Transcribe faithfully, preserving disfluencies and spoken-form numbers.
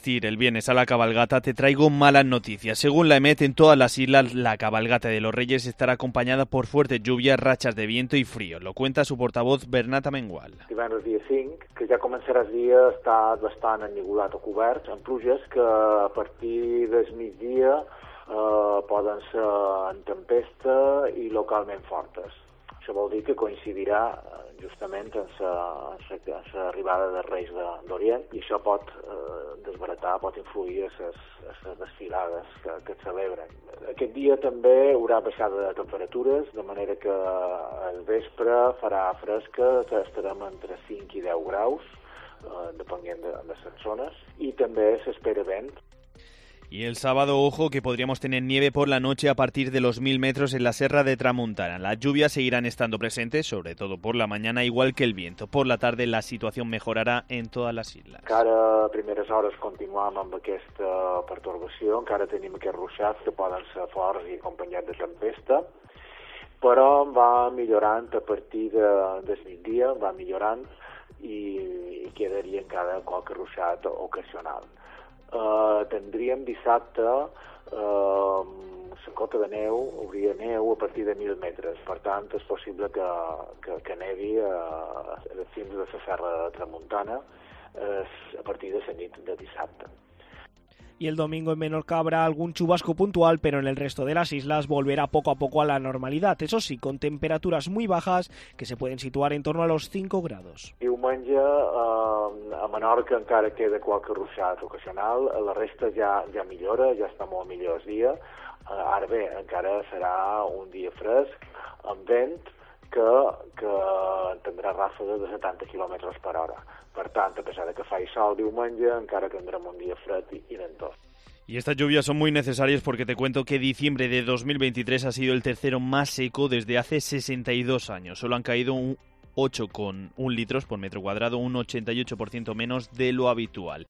El viernes a la cabalgata te traigo malas noticias. Según la E M E T, en todas las islas la cabalgata de los Reyes estará acompanyada por fuertes lluvias, rachas de viento y frío. Lo cuenta su portavoz Bernat Amengual. Divendres dia cinc, que ja començarà el dia, està bastant ennuvolat o cobert, amb pluges que a partir del migdia eh, poden ser en tempesta i localment fortes. Això vol dir que coincidirà justament amb l'arribada dels Reis d'Orient i això pot eh, desbaratar, pot influir a les desfilades que, que es celebren. Aquest dia també hi haurà baixada de temperatures, de manera que al vespre farà fresca, estarem entre cinc i deu graus, eh, depenent de, de les zones, i també s'espera vent. Y el sábado, ojo, que podríamos tener nieve por la noche a partir de los mil metros en la Serra de Tramuntana. Las lluvias seguirán estando presentes, sobre todo por la mañana, igual que el viento. Por la tarde la situación mejorarà en totes les isles. Encara a primeres hores continuam amb aquesta pertorbació, encara tenim aquests ruixats que poden ser forts i acompanyats de tempesta, però va millorant a partir de, del migdia, va millorant i, i quedaria encara qualque ruixat ocasional. Uh, tindríem dissabte uh, la cota de neu, hauria neu a partir de mil metres, per tant és possible que, que, que nevi uh, a cims de la Serra de Tramuntana uh, a partir de la nit de dissabte. Y el domingo en Menorca habrá algún chubasco puntual, pero en el resto de las islas volverá poco a poco a la normalidad, eso sí, con temperaturas muy bajas que se pueden situar en torno a los cinco grados. Diumenge eh, a Menorca encara queda qualque ruixat ocasional, la resta ja, ja millora, ja està molt millor el dia. Eh, ara bé, encara serà un dia fresc, amb vent, que, que tindrà ràfegues de setanta quilòmetres per hora. Per tant, a pesar de que faci sol diumenge, encara tindrem un dia fred i, i ventós. Y estas lluvias son muy necesarias porque te cuento que diciembre de dos mil veintitrés ha sido el tercero más seco desde hace sesenta y dos años. Solo han caído un ocho coma uno litros por metro cuadrado, un ochenta y ocho por ciento menos de lo habitual.